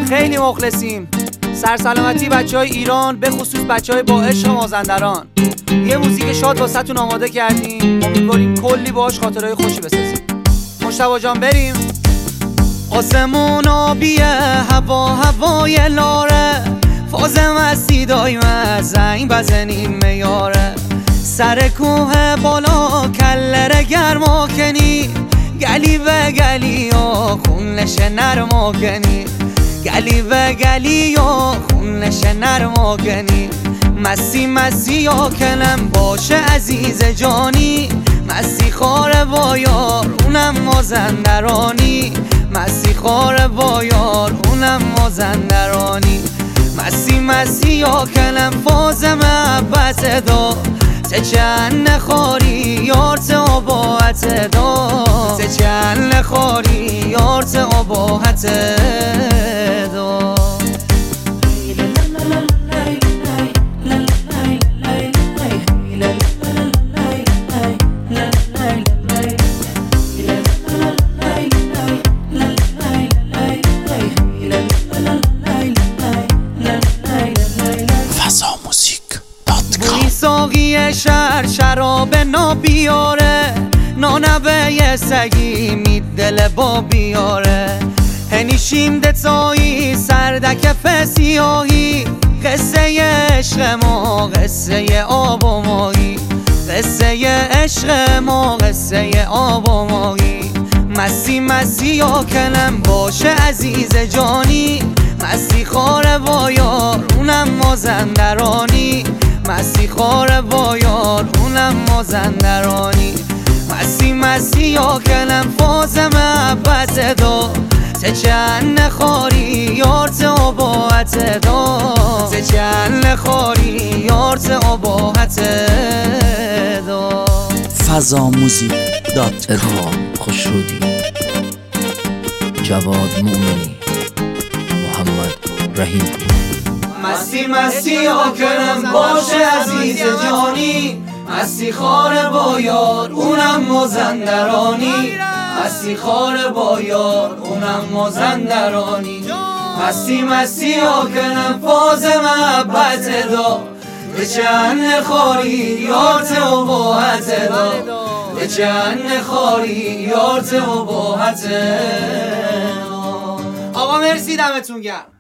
خیلی مخلصیم. سرسلامتی بچه های ایران، به خصوص بچه های با عشق مازندران. یه موزیک شاد واسه تون آماده کردیم، امیدواریم کلی باهاش خاطرهای خوشی بسازیم. مشتبه جان بریم. آسمون آبیه، هوا هوای لاره، فاز مستی دایم زنگ بزنیم میاره. سر کوه بالا کلره گرما کنی، گلی و گلی و خونش نرما کنی، گلی و گلی و خونش نرما کنی. مستی مستی یا کلم باشه عزیز جانی، مستی خاره با یار اونم مازندرانی، مستی خاره با یار اونم مازندرانی. مستی مستی یا کلم فاز محبت دا، سه چند نخاری یارت آباحت دا، سه چند نخاری یارت آباحت دا. ساقی شهر شراب نابیاره، نانوه سگی می دل با بیاره. هنیشیم دتایی سردک فسیاهی، قصه عشق ما قصه آب و ماهی، قصه عشق ما قصه آب و ماهی. مستی مستی یا کلم باشه عزیز جانی، مستی خاره با یار اونم مازندرانی، مستی خاره با یار اونم مازندرانی. مستی مستی یا کلم فاز محبت دا، سه چند نخاری یارت آباحت دا، سه چند نخاری یارت آباحت دا. فضاموزیک.com. ارفان خسرودی، جواد مومنی، محمد رحیم پور. مستی مستی یا کلم باشه عزیز جانی، مستی خاره با یار اونم مازندرانی، مستی خاره با یار اونم مازندرانی. مستی مستی یا کلم فاز محبت دا، به چند خاری یارت آباحت دا، به چند خاری یارت آباحت دا. آقا مرسی، دمتون گرم.